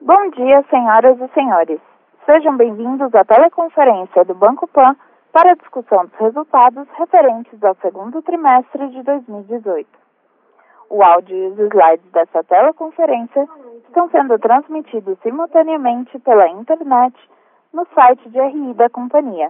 Bom dia, senhoras e senhores. Sejam bem-vindos à teleconferência do Banco Pan para a discussão dos resultados referentes ao segundo trimestre de 2018. O áudio e os slides dessa teleconferência estão sendo transmitidos simultaneamente pela internet no site de RI da companhia,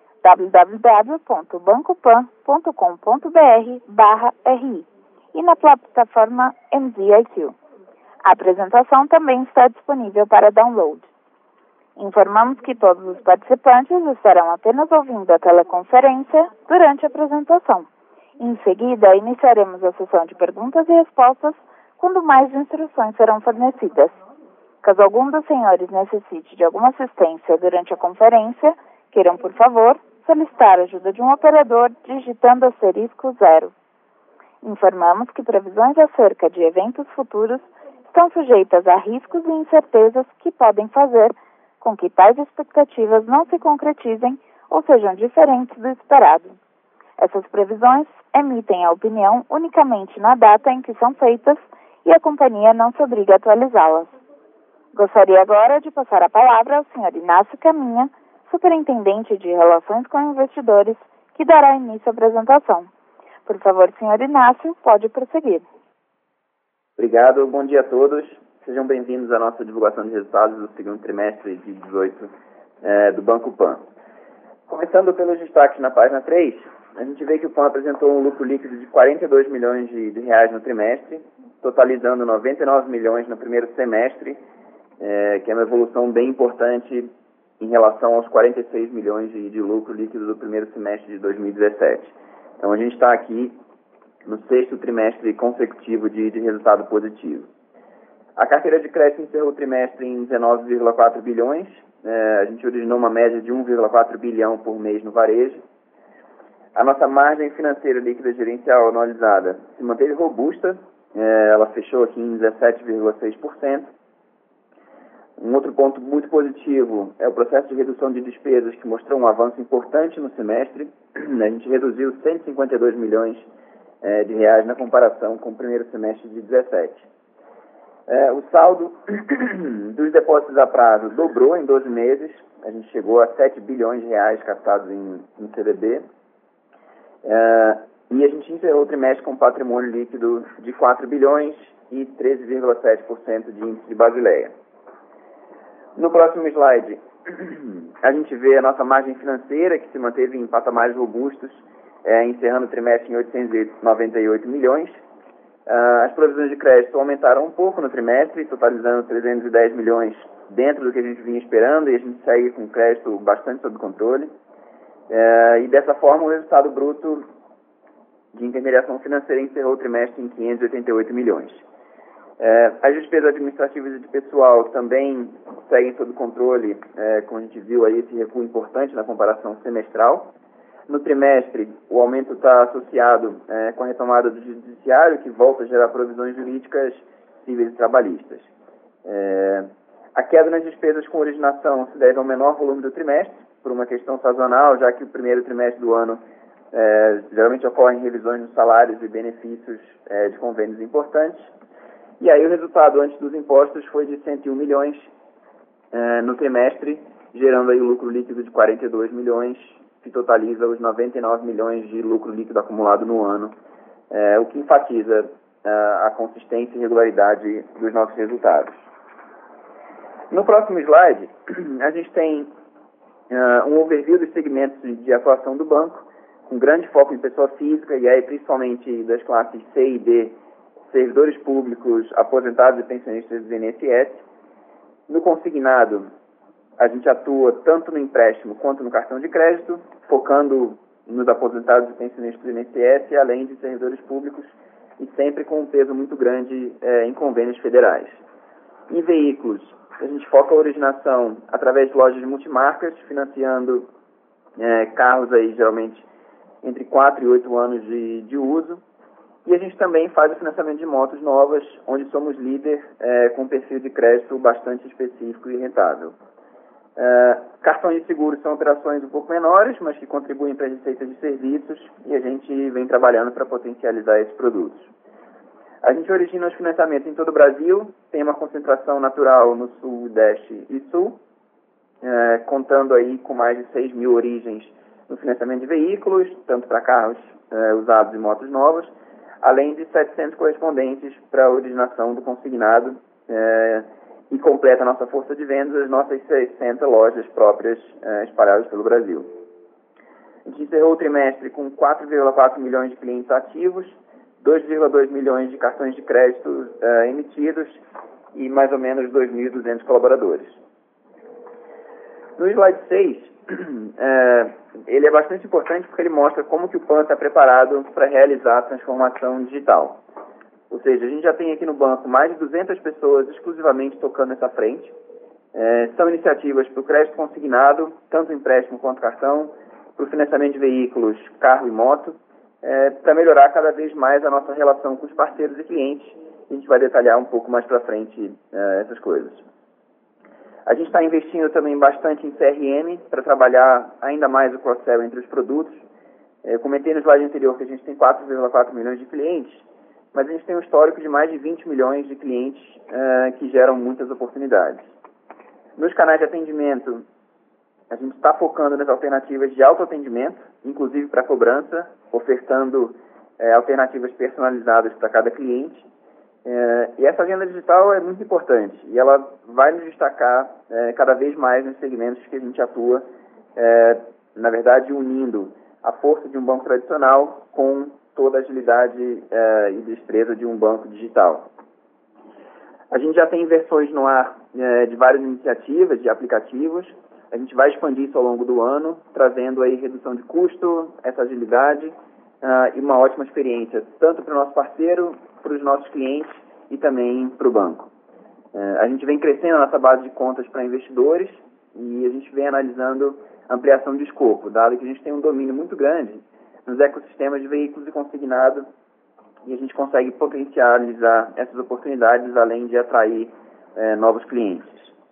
www.bancopan.com.br/RI, e na plataforma MZIQ. A apresentação também está disponível para download. Informamos que todos os participantes estarão apenas ouvindo a teleconferência durante a apresentação. Em seguida, iniciaremos a sessão de perguntas e respostas quando mais instruções serão fornecidas. Caso algum dos senhores necessite de alguma assistência durante a conferência, queiram, por favor, solicitar a ajuda de um operador digitando *0. Informamos que previsões acerca de eventos futuros estão sujeitas a riscos e incertezas que podem fazer com que tais expectativas não se concretizem ou sejam diferentes do esperado. Essas previsões emitem a opinião unicamente na data em que são feitas e a companhia não se obriga a atualizá-las. Gostaria agora de passar a palavra ao Sr. Inácio Caminha, Superintendente de Relações com Investidores, que dará início à apresentação. Por favor, Sr. Inácio, pode prosseguir. Obrigado, bom dia a todos. Sejam bem-vindos à nossa divulgação de resultados do segundo trimestre de 2018 do Banco Pan. Começando pelos destaques na página 3, a gente vê que o Pan apresentou um lucro líquido de 42 milhões de reais no trimestre, totalizando 99 milhões no primeiro semestre, que é uma evolução bem importante em relação aos 46 milhões de lucro líquido do primeiro semestre de 2017. Então, a gente está aqui no sexto trimestre consecutivo de resultado positivo. A carteira de crédito encerrou o trimestre em 19,4 bilhões. A gente originou uma média de 1,4 bilhão por mês no varejo. A nossa margem financeira líquida gerencial anualizada se manteve robusta. Ela fechou aqui em 17,6%. Um outro ponto muito positivo é o processo de redução de despesas, que mostrou um avanço importante no semestre. A gente reduziu 152 milhões de reais na comparação com o primeiro semestre de 2017. O saldo dos depósitos a prazo dobrou em 12 meses. A gente chegou a 7 bilhões de reais captados em CDB. E a gente encerrou o trimestre com patrimônio líquido de 4 bilhões e 13,7% de índice de Basileia. No próximo slide, a gente vê a nossa margem financeira, que se manteve em patamares robustos, encerrando o trimestre em 898 milhões. As provisões de crédito aumentaram um pouco no trimestre, totalizando 310 milhões dentro do que a gente vinha esperando, e a gente segue com crédito bastante sob controle. E dessa forma, o resultado bruto de intermediação financeira encerrou o trimestre em 588 milhões. As despesas administrativas e de pessoal também seguem sob controle, como a gente viu aí, esse recuo importante na comparação semestral. No trimestre, o aumento está associado com a retomada do judiciário, que volta a gerar provisões jurídicas cíveis e trabalhistas. A queda nas despesas com originação se deve ao menor volume do trimestre, por uma questão sazonal, já que o primeiro trimestre do ano geralmente ocorrem revisões nos salários e benefícios de convênios importantes. E aí o resultado antes dos impostos foi de 101 milhões no trimestre, gerando aí o lucro líquido de 42 milhões, que totaliza os 99 milhões de lucro líquido acumulado no ano, o que enfatiza a consistência e regularidade dos nossos resultados. No próximo slide, a gente tem um overview dos segmentos de atuação do banco, com grande foco em pessoa física, e aí principalmente das classes C e D, servidores públicos, aposentados e pensionistas do INSS. No consignado, a gente atua tanto no empréstimo quanto no cartão de crédito, focando nos aposentados e pensionistas do INSS, além de servidores públicos, e sempre com um peso muito grande em convênios federais. Em veículos, a gente foca a originação através de lojas multimarcas, financiando carros aí geralmente entre 4 e 8 anos de uso. E a gente também faz o financiamento de motos novas, onde somos líder com um perfil de crédito bastante específico e rentável. Cartões de seguros são operações um pouco menores, mas que contribuem para as receitas de serviços, e a gente vem trabalhando para potencializar esses produtos. A gente origina os financiamentos em todo o Brasil, tem uma concentração natural no Sudeste e Sul, contando aí com mais de 6 mil origens no financiamento de veículos, tanto para carros usados e motos novas, além de 700 correspondentes para a originação do consignado, e completa a nossa força de vendas as nossas 60 lojas próprias espalhadas pelo Brasil. A gente encerrou o trimestre com 4,4 milhões de clientes ativos, 2,2 milhões de cartões de crédito emitidos e mais ou menos 2.200 colaboradores. No slide 6, ele é bastante importante porque ele mostra como que o PAN está preparado para realizar a transformação digital. Ou seja, a gente já tem aqui no banco mais de 200 pessoas exclusivamente tocando nessa frente. São iniciativas para o crédito consignado, tanto empréstimo quanto cartão, para o financiamento de veículos, carro e moto, para melhorar cada vez mais a nossa relação com os parceiros e clientes. A gente vai detalhar um pouco mais para frente essas coisas. A gente está investindo também bastante em CRM para trabalhar ainda mais o cross-sell entre os produtos. Eu comentei no slide anterior que a gente tem 4,4 milhões de clientes, mas a gente tem um histórico de mais de 20 milhões de clientes que geram muitas oportunidades. Nos canais de atendimento, a gente está focando nas alternativas de autoatendimento, inclusive para cobrança, ofertando alternativas personalizadas para cada cliente. E essa agenda digital é muito importante e ela vai nos destacar cada vez mais nos segmentos que a gente atua, na verdade unindo a força de um banco tradicional com toda a agilidade e destreza de um banco digital. A gente já tem versões no ar de várias iniciativas, de aplicativos. A gente vai expandir isso ao longo do ano, trazendo aí redução de custo, essa agilidade e uma ótima experiência, tanto para o nosso parceiro, para os nossos clientes e também para o banco. A gente vem crescendo a nossa base de contas para investidores e a gente vem analisando ampliação de escopo, dado que a gente tem um domínio muito grande nos ecossistemas de veículos e consignado e a gente consegue potencializar essas oportunidades, além de atrair novos clientes.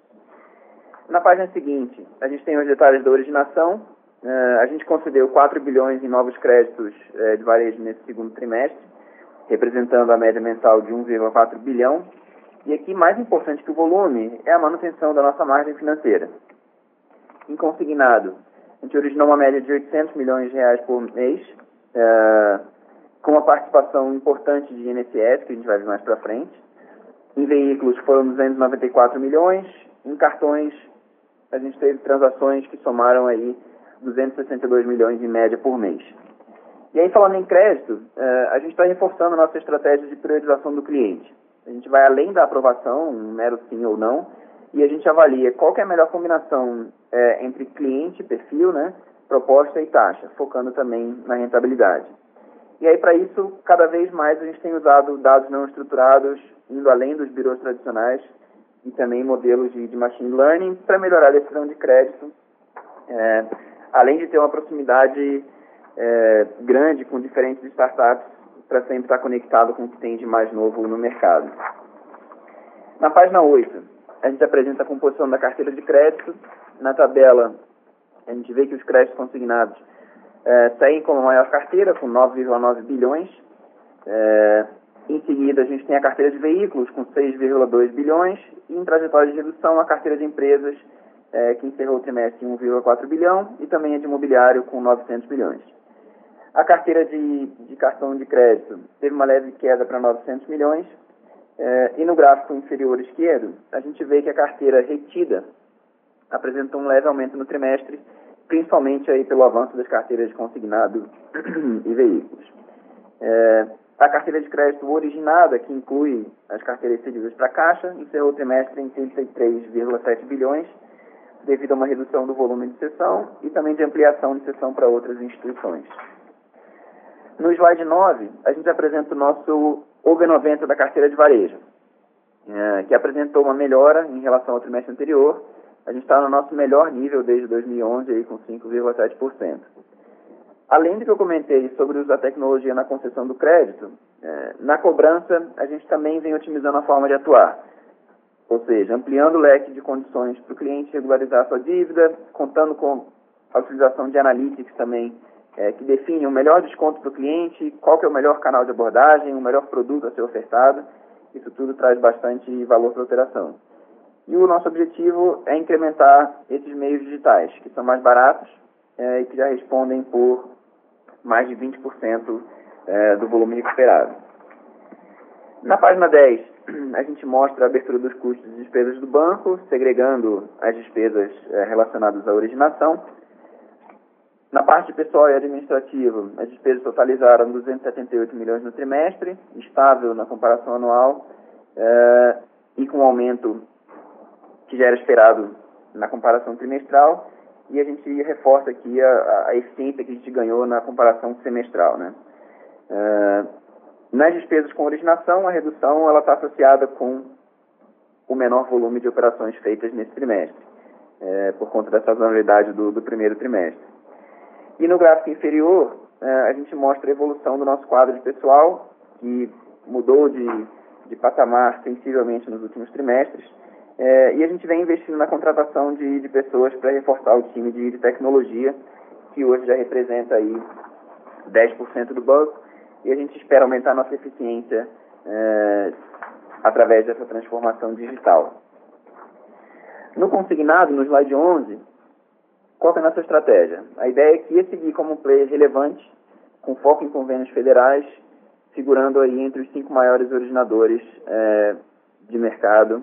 Na página seguinte, a gente tem os detalhes da originação. A gente concedeu 4 bilhões em novos créditos de varejo nesse segundo trimestre, representando a média mensal de 1,4 bilhão. E aqui, mais importante que o volume, é a manutenção da nossa margem financeira. Em consignado, a gente originou uma média de 800 milhões de reais por mês, com uma participação importante de INSS, que a gente vai ver mais para frente. Em veículos foram 294 milhões, em cartões a gente teve transações que somaram aí 262 milhões em média por mês. E aí, falando em crédito, a gente está reforçando a nossa estratégia de priorização do cliente. A gente vai além da aprovação, um mero sim ou não, e a gente avalia qual que é a melhor combinação entre cliente, perfil, proposta e taxa, focando também na rentabilidade. E aí, para isso, cada vez mais a gente tem usado dados não estruturados, indo além dos birôs tradicionais, e também modelos de machine learning para melhorar a decisão de crédito, além de ter uma proximidade grande com diferentes startups para sempre estar conectado com o que tem de mais novo no mercado. Na página 8, a gente apresenta a composição da carteira de crédito. Na tabela, a gente vê que os créditos consignados saem como a maior carteira, com 9,9 bilhões. Em seguida, a gente tem a carteira de veículos, com 6,2 bilhões. E em trajetória de redução, a carteira de empresas, que encerrou o trimestre em 1,4 bilhão. E também a de imobiliário, com 900 milhões. A carteira de cartão de crédito teve uma leve queda para 900 milhões. E no gráfico inferior esquerdo, a gente vê que a carteira retida apresentou um leve aumento no trimestre, principalmente aí pelo avanço das carteiras de consignado e veículos. A carteira de crédito originada, que inclui as carteiras cedidas para a Caixa, encerrou o trimestre em 33,7 bilhões, devido a uma redução do volume de cessão e também de ampliação de cessão para outras instituições. No slide 9, a gente apresenta o nosso OB90 da carteira de varejo, que apresentou uma melhora em relação ao trimestre anterior. A gente está no nosso melhor nível desde 2011, aí, com 5,7%. Além do que eu comentei sobre o uso da tecnologia na concessão do crédito, na cobrança a gente também vem otimizando a forma de atuar. Ou seja, ampliando o leque de condições para o cliente regularizar a sua dívida, contando com a utilização de analytics também que define o melhor desconto para o cliente, qual que é o melhor canal de abordagem, o melhor produto a ser ofertado. Isso tudo traz bastante valor para a operação. E o nosso objetivo é incrementar esses meios digitais, que são mais baratos e que já respondem por mais de 20% do volume recuperado. Na página 10, a gente mostra a abertura dos custos e despesas do banco, segregando as despesas relacionadas à originação. Na parte pessoal e administrativo, as despesas totalizaram 278 milhões no trimestre, estável na comparação anual e com um aumento que já era esperado na comparação trimestral, e a gente reforça aqui a eficiência que a gente ganhou na comparação semestral, né? Nas despesas com originação, a redução está associada com o menor volume de operações feitas nesse trimestre, por conta da sazonalidade do primeiro trimestre. E no gráfico inferior, a gente mostra a evolução do nosso quadro de pessoal, que mudou de patamar sensivelmente nos últimos trimestres, e a gente vem investindo na contratação de pessoas para reforçar o time de tecnologia, que hoje já representa aí 10% do banco, e a gente espera aumentar a nossa eficiência através dessa transformação digital. No consignado, no slide 11, qual é a nossa estratégia? A ideia aqui é seguir como um player relevante, com foco em convênios federais, figurando aí entre os 5 maiores originadores de mercado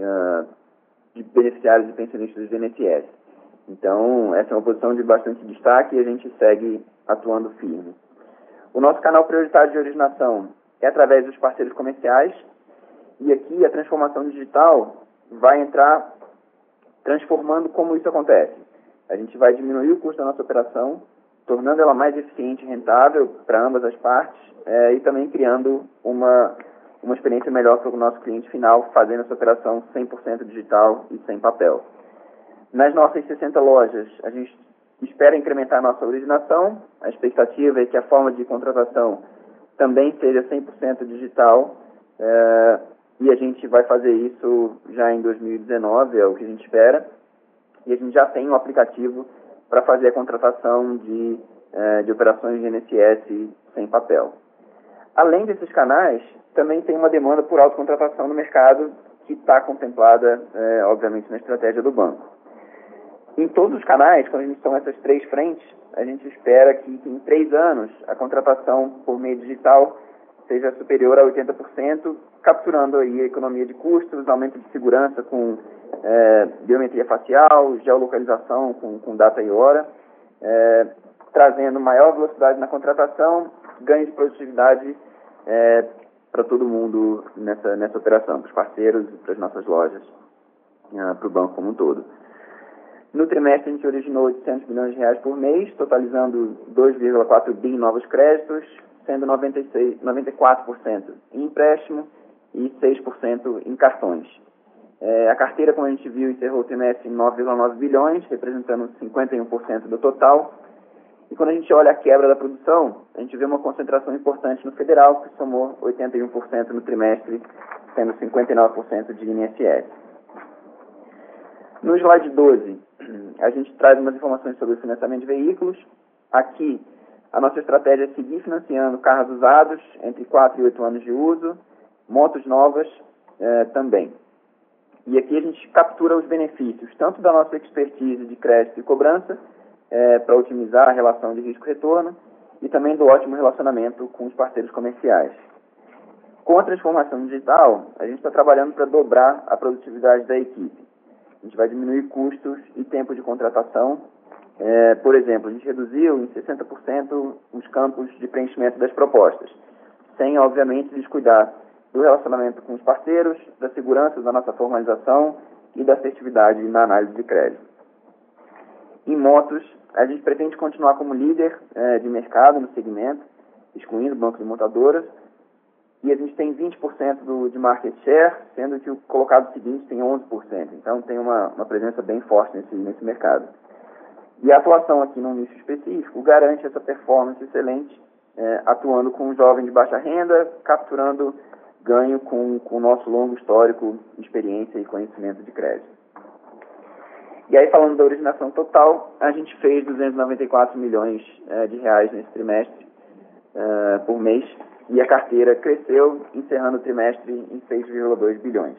de beneficiários e pensionistas do INSS. Então, essa é uma posição de bastante destaque e a gente segue atuando firme. O nosso canal prioritário de originação é através dos parceiros comerciais, e aqui a transformação digital vai entrar transformando como isso acontece. A gente vai diminuir o custo da nossa operação, tornando ela mais eficiente e rentável para ambas as partes, e também criando uma experiência melhor para o nosso cliente final, fazendo essa operação 100% digital e sem papel. Nas nossas 60 lojas, a gente espera incrementar a nossa originação. A expectativa é que a forma de contratação também seja 100% digital, e a gente vai fazer isso já em 2019, é o que a gente espera. E a gente já tem um aplicativo para fazer a contratação de operações de INSS sem papel. Além desses canais, também tem uma demanda por autocontratação no mercado, que está contemplada, obviamente, na estratégia do banco. Em todos os canais, quando a gente toma essas 3 frentes, a gente espera que em 3 anos a contratação por meio digital seja superior a 80%, capturando aí a economia de custos, aumento de segurança com biometria facial, geolocalização com data e hora, trazendo maior velocidade na contratação, ganho de produtividade para todo mundo nessa operação, para os parceiros, para as nossas lojas, para o banco como um todo. No trimestre, a gente originou 800 milhões de reais por mês, totalizando 2,4 bi em novos créditos, sendo 94% em empréstimo e 6% em cartões. A carteira, como a gente viu, encerrou o trimestre em 9,9 bilhões, representando 51% do total. E quando a gente olha a quebra da produção, a gente vê uma concentração importante no federal, que somou 81% no trimestre, sendo 59% de INSS. No slide 12, a gente traz umas informações sobre o financiamento de veículos. Aqui, a nossa estratégia é seguir financiando carros usados entre 4 e 8 anos de uso, motos novas também. E aqui a gente captura os benefícios, tanto da nossa expertise de crédito e cobrança, para otimizar a relação de risco-retorno, e também do ótimo relacionamento com os parceiros comerciais. Com a transformação digital, a gente está trabalhando para dobrar a produtividade da equipe. A gente vai diminuir custos e tempo de contratação. Por exemplo, a gente reduziu em 60% os campos de preenchimento das propostas, sem, obviamente, descuidar do relacionamento com os parceiros, da segurança da nossa formalização e da assertividade na análise de crédito. Em motos, a gente pretende continuar como líder de mercado no segmento, excluindo bancos e montadoras, e a gente tem 20% de market share, sendo que o colocado seguinte tem 11%. Então, tem uma presença bem forte nesse mercado. E a atuação aqui num nicho específico garante essa performance excelente, atuando com um jovem de baixa renda, capturando ganho com o nosso longo histórico, experiência e conhecimento de crédito. E aí, falando da originação total, a gente fez 294 milhões de reais nesse trimestre por mês, e a carteira cresceu, encerrando o trimestre em 6,2 bilhões.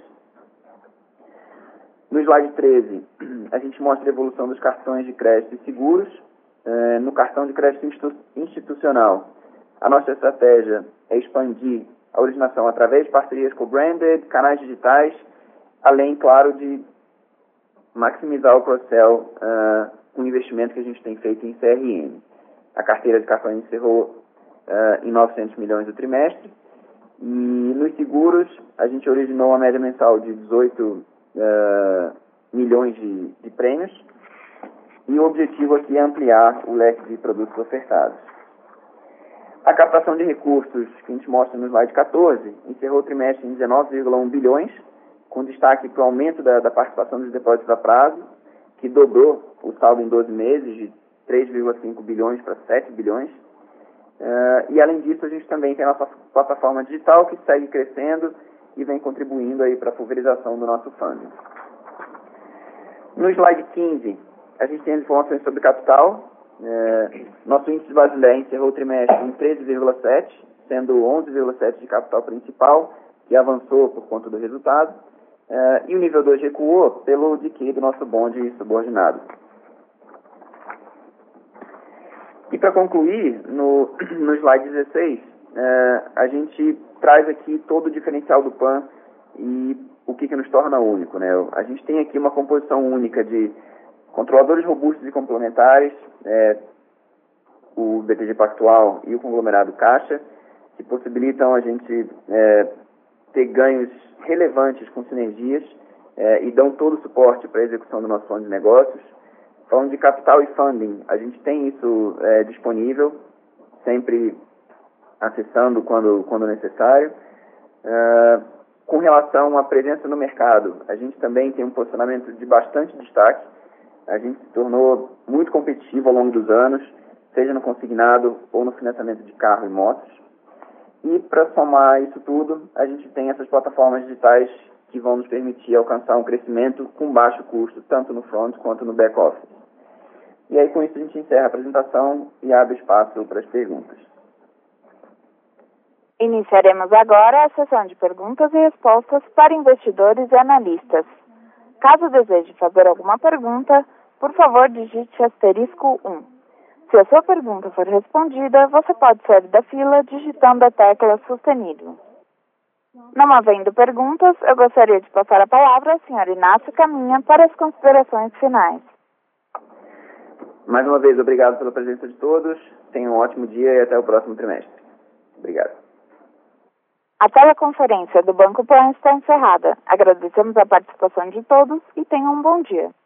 No slide 13, a gente mostra a evolução dos cartões de crédito e seguros. No cartão de crédito institucional, a nossa estratégia é expandir a originação através de parcerias com o branded, canais digitais, além, claro, de maximizar o cross-sell com o investimento que a gente tem feito em CRM. A carteira de cartões encerrou em 900 milhões do trimestre. E nos seguros, a gente originou uma média mensal de 18 milhões de prêmios. E o objetivo aqui é ampliar o leque de produtos ofertados. A captação de recursos, que a gente mostra no slide 14, encerrou o trimestre em 19,1 bilhões, com destaque para o aumento da participação dos depósitos a prazo, que dobrou o saldo em 12 meses, de 3,5 bilhões para 7 bilhões. E, além disso, a gente também tem a nossa plataforma digital, que segue crescendo e vem contribuindo aí para a pulverização do nosso funding. No slide 15, a gente tem as informações sobre capital. Nosso índice de Basileia encerrou o trimestre em 13,7, sendo 11,7 de capital principal, que avançou por conta do resultado. E o nível 2 recuou pelo decay do nosso bonde subordinado. E para concluir, no slide 16, a gente traz aqui todo o diferencial do PAN e o que nos torna único, né? A gente tem aqui uma composição única de controladores robustos e complementares, o BTG Pactual e o conglomerado Caixa, que possibilitam a gente ter ganhos relevantes com sinergias e dão todo o suporte para a execução do nosso plano de negócios. Falando de capital e funding, a gente tem isso disponível, sempre acessando quando necessário. Com relação à presença no mercado, a gente também tem um posicionamento de bastante destaque. A gente se tornou muito competitivo ao longo dos anos, seja no consignado ou no financiamento de carro e motos. E para somar isso tudo, a gente tem essas plataformas digitais que vão nos permitir alcançar um crescimento com baixo custo, tanto no front quanto no back office. E aí, com isso, a gente encerra a apresentação e abre espaço para as perguntas. Iniciaremos agora a sessão de perguntas e respostas para investidores e analistas. Caso deseje fazer alguma pergunta, por favor, digite *1. Se a sua pergunta for respondida, você pode sair da fila digitando a tecla sustenido. Não havendo perguntas, eu gostaria de passar a palavra ao Sr. Inácio Caminha para as considerações finais. Mais uma vez, obrigado pela presença de todos. Tenham um ótimo dia e até o próximo trimestre. Obrigado. A teleconferência do Banco Pan está encerrada. Agradecemos a participação de todos e tenham um bom dia.